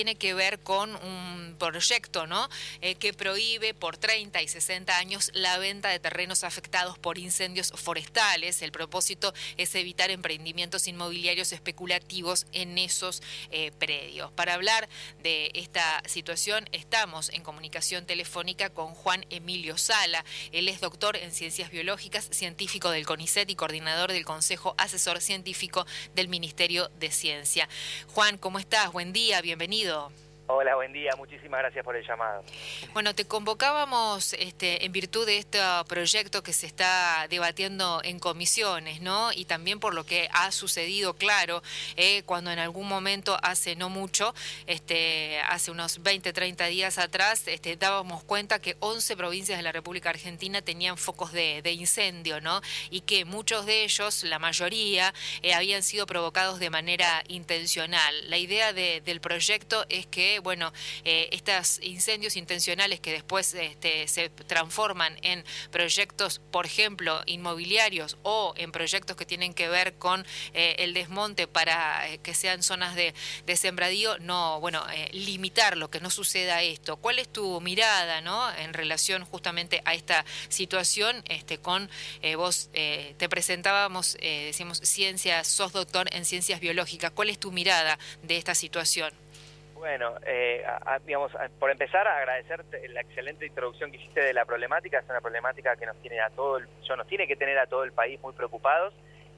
tiene que ver con un proyecto, ¿no? Que prohíbe por 30 y 60 años la venta de terrenos afectados por incendios forestales. El propósito es evitar emprendimientos inmobiliarios especulativos en esos predios. Para hablar de esta situación estamos en comunicación telefónica con Juan Emilio Sala. Él es doctor en Ciencias Biológicas, científico del CONICET y coordinador del Consejo Asesor Científico del Ministerio de Ciencia. Juan, ¿cómo estás? Buen día, bienvenido. Hola, buen día. Muchísimas gracias por el llamado. Bueno, te convocábamos en virtud de este proyecto que se está debatiendo en comisiones, ¿no? Y también por lo que ha sucedido, claro, cuando en algún momento, hace no mucho, hace unos 20, 30 días atrás, dábamos cuenta que 11 provincias de la República Argentina tenían focos de incendio, ¿no? Y que muchos de ellos, la mayoría, habían sido provocados de manera intencional. La idea del proyecto es que, bueno, estos incendios intencionales que después se transforman en proyectos, por ejemplo, inmobiliarios o en proyectos que tienen que ver con el desmonte para que sean zonas de sembradío, no, bueno, limitarlo, que no suceda esto. ¿Cuál es tu mirada, no, en relación justamente a esta situación? Con vos te presentábamos, decimos, ciencias, sos doctor en ciencias biológicas. ¿Cuál es tu mirada de esta situación? Bueno, digamos, por empezar, agradecerte la excelente introducción que hiciste de la problemática. Es una problemática que nos tiene nos tiene que tener a todo el país muy preocupados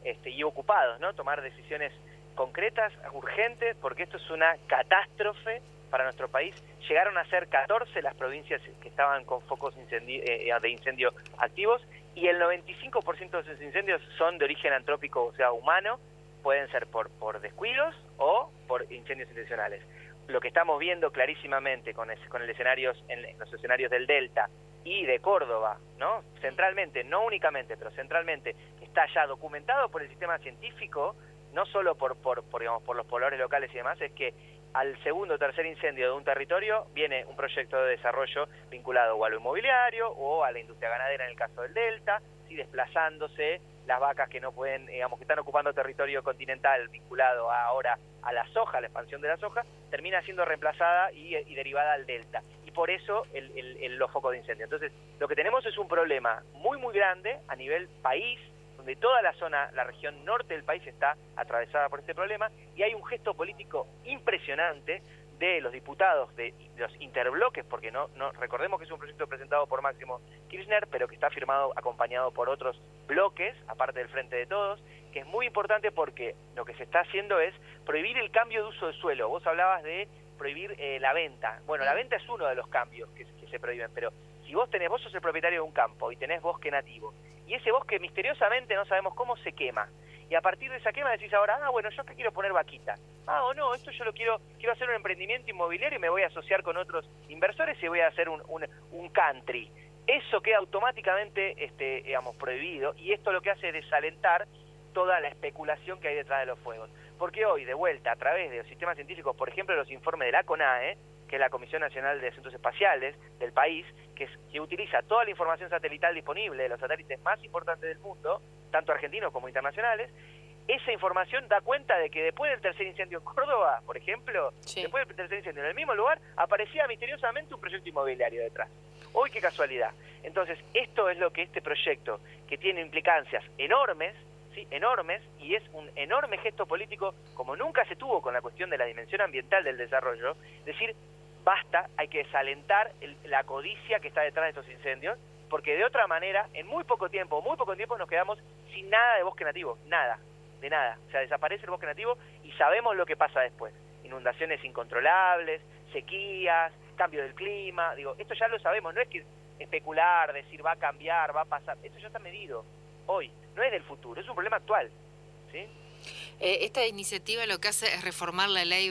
y ocupados, ¿no? Tomar decisiones concretas, urgentes, porque esto es una catástrofe para nuestro país. Llegaron a ser 14 las provincias que estaban con focos de incendio activos, y el 95% de esos incendios son de origen antrópico, o sea, humano. Pueden ser por descuidos o por incendios intencionales. Lo que estamos viendo clarísimamente con el escenarios, en los escenarios del Delta y de Córdoba, ¿no? Centralmente, no únicamente, pero centralmente, está ya documentado por el sistema científico, no solo por los pobladores locales y demás, es que al segundo o tercer incendio de un territorio viene un proyecto de desarrollo vinculado o a lo inmobiliario o a la industria ganadera en el caso del Delta, ¿sí? Desplazándose las vacas que no pueden, digamos, que están ocupando territorio continental vinculado ahora a la soja, a la expansión de la soja, termina siendo reemplazada y derivada al delta. Y por eso los focos de incendio. Entonces, lo que tenemos es un problema muy, muy grande a nivel país, donde toda la región norte del país está atravesada por este problema, y hay un gesto político impresionante de los diputados de los interbloques, porque no recordemos que es un proyecto presentado por Máximo Kirchner, pero que está firmado, acompañado por otros bloques, aparte del Frente de Todos, que es muy importante porque lo que se está haciendo es prohibir el cambio de uso de suelo. Vos hablabas de prohibir la venta. Bueno, la venta es uno de los cambios que se prohíben, pero si vos sos el propietario de un campo y tenés bosque nativo, y ese bosque misteriosamente no sabemos cómo se quema, y a partir de esa quema decís ahora, bueno, yo que quiero poner vaquita, o no, esto yo quiero hacer un emprendimiento inmobiliario y me voy a asociar con otros inversores y voy a hacer un country. Eso queda automáticamente digamos, prohibido, y esto lo que hace es desalentar toda la especulación que hay detrás de los fuegos. Porque hoy, de vuelta, a través de los sistemas científicos, por ejemplo, los informes de la CONAE, que es la Comisión Nacional de Asuntos Espaciales del país, que utiliza toda la información satelital disponible de los satélites más importantes del mundo, tanto argentinos como internacionales, esa información da cuenta de que después del tercer incendio en Córdoba, por ejemplo, sí, después del tercer incendio en el mismo lugar, aparecía misteriosamente un proyecto inmobiliario detrás. ¡Uy, qué casualidad! Entonces, esto es lo que este proyecto, que tiene implicancias enormes, ¿sí? Enormes, y es un enorme gesto político como nunca se tuvo con la cuestión de la dimensión ambiental del desarrollo, decir, basta, hay que desalentar la codicia que está detrás de estos incendios, porque de otra manera, en muy poco tiempo nos quedamos sin nada de bosque nativo, nada, de nada. O sea, desaparece el bosque nativo y sabemos lo que pasa después. Inundaciones incontrolables, sequías, cambio del clima, esto ya lo sabemos, no es que especular, decir va a cambiar, va a pasar, esto ya está medido hoy, no es del futuro, es un problema actual, ¿sí? Esta iniciativa lo que hace es reformar la ley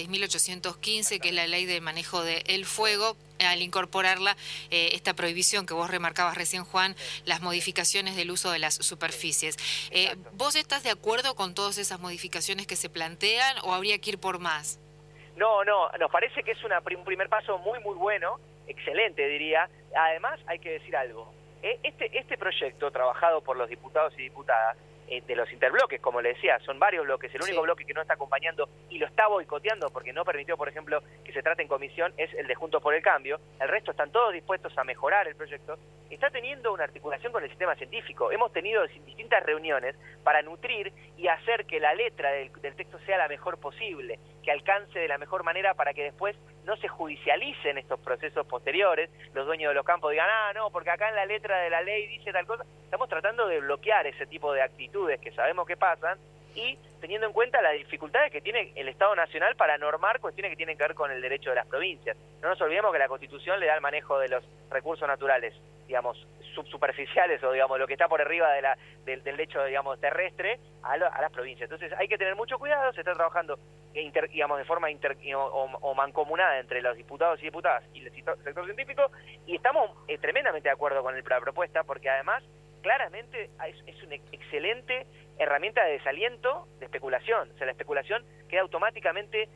26.815, que es la ley de manejo del fuego, al incorporarla esta prohibición que vos remarcabas recién, Juan, las modificaciones del uso de las superficies. ¿Vos estás de acuerdo con todas esas modificaciones que se plantean o habría que ir por más? No, nos parece que es un primer paso muy, muy bueno, excelente diría. Además, hay que decir algo. Este proyecto, trabajado por los diputados y diputadas, de los interbloques, como le decía, son varios bloques. El único Sí. bloque que no está acompañando y lo está boicoteando porque no permitió, por ejemplo, que se trate en comisión es el de Juntos por el Cambio. El resto están todos dispuestos a mejorar el proyecto. Está teniendo una articulación con el sistema científico. Hemos tenido distintas reuniones para nutrir y hacer que la letra del texto sea la mejor posible, que alcance de la mejor manera para que después no se judicialicen estos procesos posteriores, los dueños de los campos digan, no, porque acá en la letra de la ley dice tal cosa. Estamos tratando de bloquear ese tipo de actitudes que sabemos que pasan y teniendo en cuenta las dificultades que tiene el Estado Nacional para normar cuestiones que tienen que ver con el derecho de las provincias. No nos olvidemos que la Constitución le da el manejo de los recursos naturales, digamos, subsuperficiales o digamos lo que está por arriba del lecho, digamos, terrestre a las provincias. Entonces hay que tener mucho cuidado, se está trabajando digamos de forma o mancomunada entre los diputados y diputadas y el sector científico, y estamos tremendamente de acuerdo con la propuesta, porque además claramente es una excelente herramienta de desaliento de especulación. O sea, la especulación queda automáticamente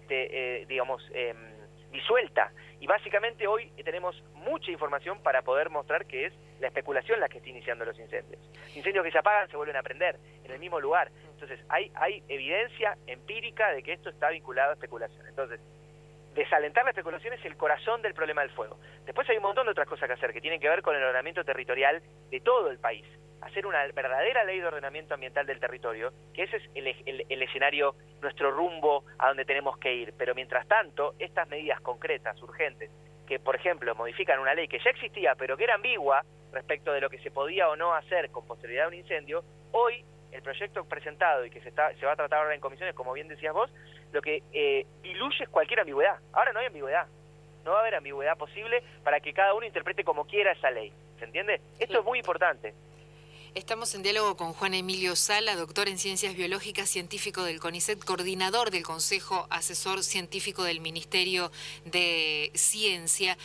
disuelta, y básicamente hoy tenemos mucha información para poder mostrar que es la especulación la que está iniciando los incendios. Incendios que se apagan se vuelven a prender en el mismo lugar. Entonces hay evidencia empírica de que esto está vinculado a especulación. Entonces, desalentar la especulación es el corazón del problema del fuego. Después hay un montón de otras cosas que hacer que tienen que ver con el ordenamiento territorial de todo el país. Hacer una verdadera ley de ordenamiento ambiental del territorio, que ese es el escenario, nuestro rumbo a donde tenemos que ir. Pero mientras tanto, estas medidas concretas, urgentes, que por ejemplo modifican una ley que ya existía pero que era ambigua respecto de lo que se podía o no hacer con posterioridad a un incendio, hoy el proyecto presentado y que se va a tratar ahora en comisiones, como bien decías vos, lo que diluye es cualquier ambigüedad. Ahora no hay ambigüedad, no va a haber ambigüedad posible para que cada uno interprete como quiera esa ley, ¿se entiende? Esto es muy importante. Estamos en diálogo con Juan Emilio Sala, doctor en Ciencias Biológicas, científico del CONICET, coordinador del Consejo Asesor Científico del Ministerio de Ciencia.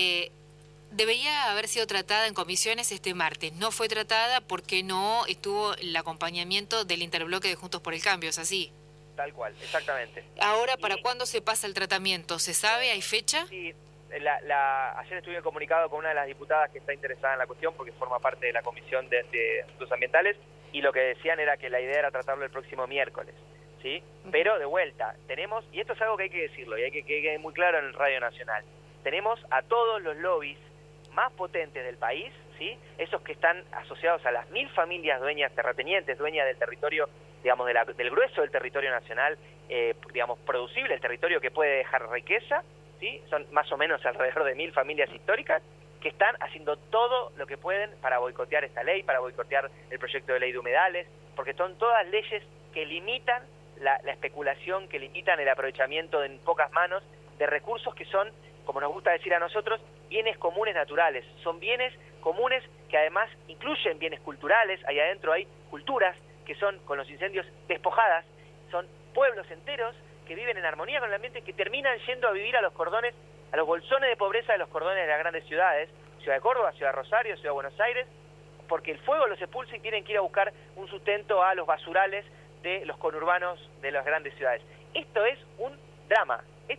Debería haber sido tratada en comisiones este martes. No fue tratada porque no estuvo el acompañamiento del interbloque de Juntos por el Cambio, ¿es así? Tal cual, exactamente. Ahora, ¿para cuándo se pasa el tratamiento? ¿Se sabe? ¿Hay fecha? Sí, ayer estuve comunicado con una de las diputadas que está interesada en la cuestión porque forma parte de la Comisión de Asuntos Ambientales, y lo que decían era que la idea era tratarlo el próximo miércoles, ¿sí? Pero de vuelta, tenemos, y esto es algo que hay que decirlo y hay que quede muy claro en el Radio Nacional, tenemos a todos los lobbies más potentes del país, ¿sí? Esos que están asociados a las 1000 familias dueñas, terratenientes, dueñas del territorio, digamos, del grueso del territorio nacional, digamos, producible, el territorio que puede dejar riqueza, ¿sí? Son más o menos alrededor de 1000 familias históricas que están haciendo todo lo que pueden para boicotear esta ley, para boicotear el proyecto de ley de humedales, porque son todas leyes que limitan la especulación, que limitan el aprovechamiento en pocas manos de recursos que son, como nos gusta decir a nosotros, bienes comunes naturales. Son bienes comunes que además incluyen bienes culturales. Ahí adentro hay culturas que son, con los incendios, despojadas. Son pueblos enteros que viven en armonía con el ambiente, que terminan yendo a vivir a los cordones, a los bolsones de pobreza de los cordones de las grandes ciudades, Ciudad de Córdoba, Ciudad de Rosario, Ciudad de Buenos Aires, porque el fuego los expulsa y tienen que ir a buscar un sustento a los basurales de los conurbanos de las grandes ciudades. Esto es un drama,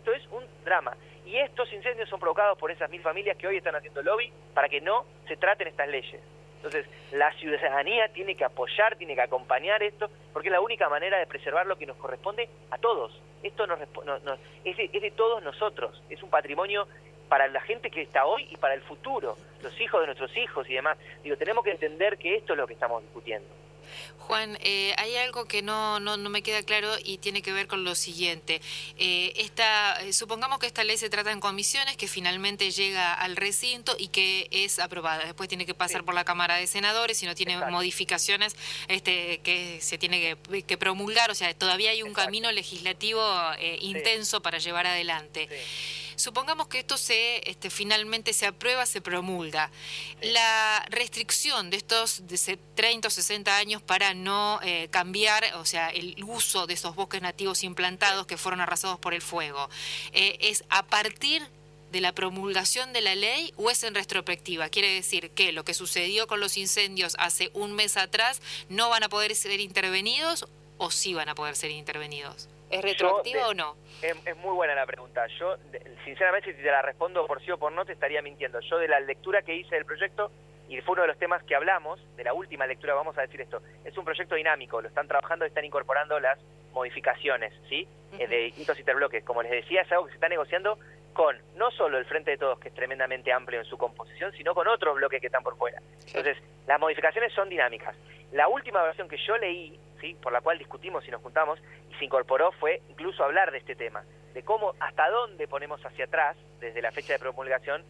y estos incendios son provocados por esas 1000 familias que hoy están haciendo lobby para que no se traten estas leyes. Entonces, la ciudadanía tiene que apoyar, tiene que acompañar esto, porque es la única manera de preservar lo que nos corresponde a todos. Esto es de todos nosotros, es un patrimonio para la gente que está hoy y para el futuro, los hijos de nuestros hijos y demás. Digo, tenemos que entender que esto es lo que estamos discutiendo. Juan, hay algo que no me queda claro y tiene que ver con lo siguiente. Supongamos que esta ley se trata en comisiones, que finalmente llega al recinto y que es aprobada. Después tiene que pasar por la Cámara de Senadores, si no tiene modificaciones que se tiene que promulgar. O sea, todavía hay un camino legislativo intenso para llevar adelante. Supongamos que esto finalmente se aprueba, se promulga. La restricción de estos de 30 o 60 años para no cambiar, o sea, el uso de esos bosques nativos implantados que fueron arrasados por el fuego, ¿es a partir de la promulgación de la ley o es en retrospectiva? Quiere decir que lo que sucedió con los incendios hace un mes atrás no van a poder ser intervenidos o sí van a poder ser intervenidos. ¿Es retroactiva o no? Es muy buena la pregunta. Yo, sinceramente, si te la respondo por sí o por no, te estaría mintiendo. Yo, de la lectura que hice del proyecto, y fue uno de los temas que hablamos de la última lectura. Vamos a decir esto, es un proyecto dinámico, lo están trabajando, están incorporando las modificaciones, ¿sí? De hitos interbloques. Como les decía, es algo que se está negociando con no solo el Frente de Todos, que es tremendamente amplio en su composición, sino con otros bloques que están por fuera. Entonces, las modificaciones son dinámicas. La última versión que yo leí, ¿sí?, por la cual discutimos y nos juntamos, y se incorporó, fue incluso hablar de este tema, de cómo, hasta dónde ponemos hacia atrás, desde la fecha de promulgación,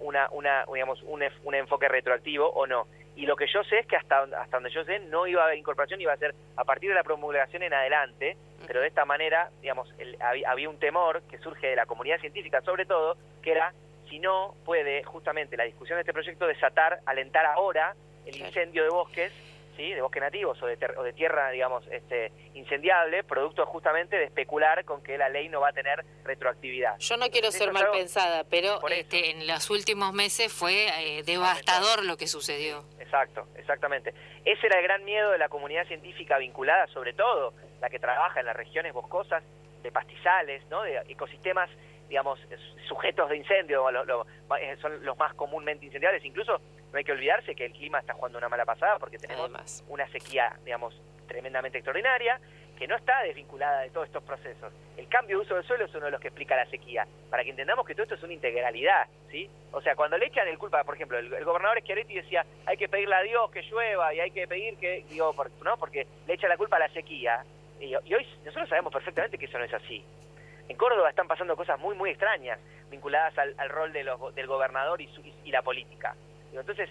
un enfoque retroactivo o no. Y lo que yo sé es que hasta donde yo sé no iba a haber incorporación, iba a ser a partir de la promulgación en adelante, pero de esta manera, digamos, había un temor que surge de la comunidad científica sobre todo, que era si no puede justamente la discusión de este proyecto alentar ahora el incendio de bosques, ¿sí?, de bosques nativos o de tierra, digamos, incendiable, producto justamente de especular con que la ley no va a tener retroactividad. Yo no quiero ser mal pensada, pero en los últimos meses fue devastador lo que sucedió. Exacto, exactamente. Ese era el gran miedo de la comunidad científica vinculada, sobre todo la que trabaja en las regiones boscosas, de pastizales, ¿no?, de ecosistemas, digamos, sujetos de incendio, son los más comúnmente incendiables. Incluso no hay que olvidarse que el clima está jugando una mala pasada porque tenemos una sequía, digamos, tremendamente extraordinaria, que no está desvinculada de todos estos procesos. El cambio de uso del suelo es uno de los que explica la sequía, para que entendamos que todo esto es una integralidad, ¿sí? O sea, cuando le echan el culpa, por ejemplo, el gobernador Schiaretti decía, hay que pedirle a Dios que llueva y hay que pedir que, porque le echa la culpa a la sequía. Y hoy nosotros sabemos perfectamente que eso no es así. En Córdoba están pasando cosas muy, muy extrañas vinculadas al rol del gobernador y la política. Entonces,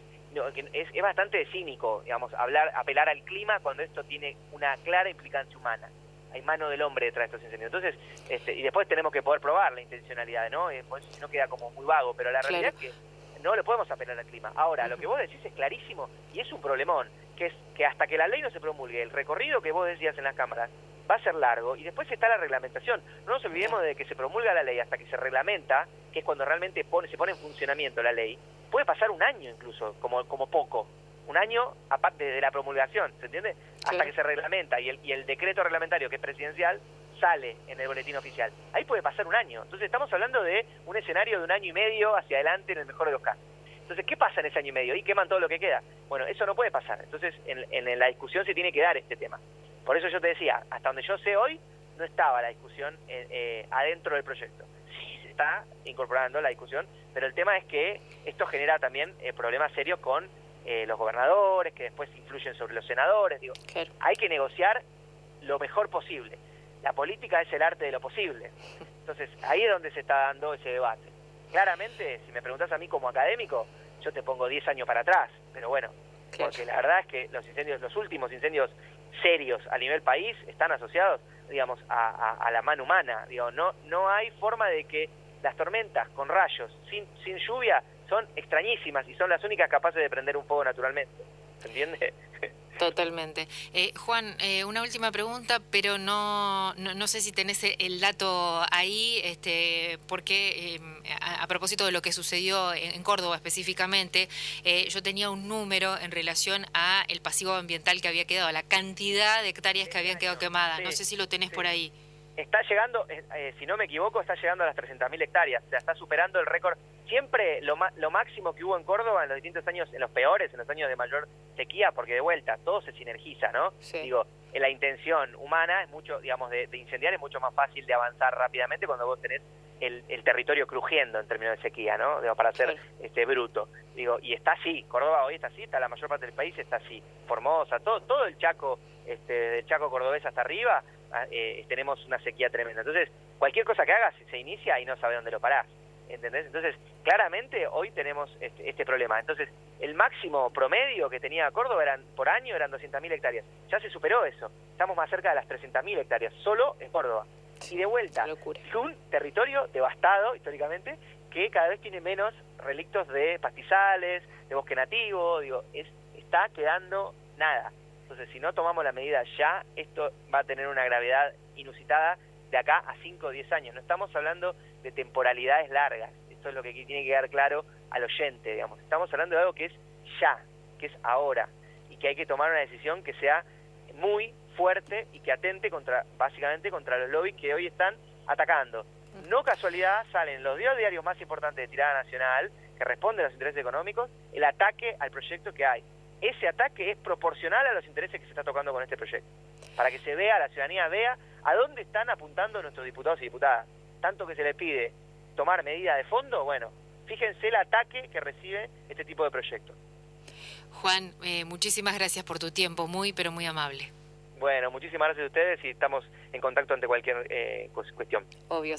es bastante cínico, digamos, apelar al clima cuando esto tiene una clara implicancia humana. Hay mano del hombre detrás de estos incendios. Entonces, y después tenemos que poder probar la intencionalidad, ¿no? Por eso si no queda como muy vago, pero la realidad es que no le podemos apelar al clima. Ahora, lo que vos decís es clarísimo y es un problemón, que es que hasta que la ley no se promulgue, el recorrido que vos decías en las cámaras va a ser largo y después está la reglamentación. No nos olvidemos de que se promulga la ley hasta que se reglamenta, que es cuando realmente se pone en funcionamiento la ley. Puede pasar un año incluso, como poco. Un año aparte de la promulgación, ¿se entiende? Hasta que se reglamenta y el decreto reglamentario, que es presidencial, sale en el boletín oficial. Ahí puede pasar un año. Entonces estamos hablando de un escenario de un año y medio hacia adelante en el mejor de los casos. Entonces, ¿qué pasa en ese año y medio? Y queman todo lo que queda. Bueno, eso no puede pasar. Entonces, en la discusión se tiene que dar este tema. Por eso yo te decía, hasta donde yo sé hoy, no estaba la discusión adentro del proyecto. Sí se está incorporando la discusión, pero el tema es que esto genera también problemas serios con los gobernadores, que después influyen sobre los senadores. Digo, hay que negociar lo mejor posible. La política es el arte de lo posible. Entonces, ahí es donde se está dando ese debate. Claramente, si me preguntás a mí como académico, yo te pongo 10 años para atrás, pero bueno, porque la verdad es que los últimos incendios serios a nivel país están asociados, digamos, a la mano humana. Digo, no hay forma de que las tormentas con rayos sin lluvia son extrañísimas y son las únicas capaces de prender un fuego naturalmente. ¿Se entiende? Totalmente. Juan, una última pregunta, pero no sé si tenés el dato ahí, porque a propósito de lo que sucedió en Córdoba específicamente, yo tenía un número en relación a el pasivo ambiental que había quedado, la cantidad de hectáreas que habían quedado quemadas. No sé si lo tenés por ahí. Está llegando, si no me equivoco, está llegando a las 300.000 hectáreas, o sea, está superando el récord. Siempre lo máximo que hubo en Córdoba en los distintos años, en los peores, en los años de mayor sequía, porque de vuelta, todo se sinergiza, ¿no? Sí. Digo, la intención humana es mucho, digamos, de incendiar es mucho más fácil de avanzar rápidamente cuando vos tenés el territorio crujiendo en términos de sequía, ¿no? Digo, para ser bruto. Digo, y está así, Córdoba hoy está así, está la mayor parte del país está así. Formosa, todo el Chaco, del Chaco cordobés hasta arriba, tenemos una sequía tremenda. Entonces, cualquier cosa que hagas se inicia y no sabes dónde lo parás. ¿Entendés? Entonces, claramente hoy tenemos este problema. Entonces, el máximo promedio que tenía Córdoba por año eran 200.000 hectáreas. Ya se superó eso. Estamos más cerca de las 300.000 hectáreas, solo en Córdoba. Y de vuelta, es un territorio devastado históricamente que cada vez tiene menos relictos de pastizales, de bosque nativo. Digo, está quedando nada. Entonces, si no tomamos la medida ya, esto va a tener una gravedad inusitada de acá a 5 o 10 años. No estamos hablando de temporalidades largas. Esto es lo que tiene que quedar claro al oyente, digamos. Estamos hablando de algo que es ya, que es ahora, y que hay que tomar una decisión que sea muy fuerte y que atente básicamente contra los lobbies que hoy están atacando no casualidad salen los dos diarios más importantes de tirada nacional, que responden a los intereses económicos, el ataque al proyecto que hay. Ese ataque es proporcional a los intereses que se está tocando con este proyecto. Para que se vea, la ciudadanía vea a dónde están apuntando nuestros diputados y diputadas. Tanto que se les pide tomar medidas de fondo, bueno, fíjense el ataque que recibe este tipo de proyectos. Juan, muchísimas gracias por tu tiempo, muy pero muy amable. Bueno, muchísimas gracias a ustedes y estamos en contacto ante cualquier cuestión. Obvio.